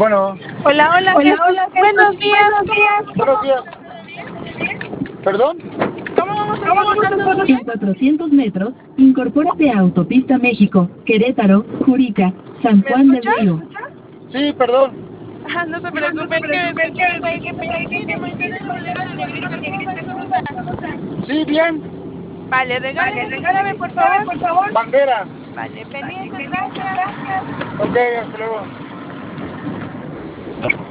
Bueno, Hola, hola, Jesús. Buenos días. buenos días. ¿Perdón? ¿Cómo vamos a seguir? En 400 metros, incorpórate a Autopista México, Querétaro, Jurica, San ¿Me Juan del escuchas? Río. Sí, perdón. No se preocupe, es que me escuché que me dijiste, mire, mañana el bolero de negrita, ¿cómo va su ruta? Sí, bien. Vale, regáleme su clave, por favor. Bandera. Vale, pendiente, gracias. Ok, hasta luego.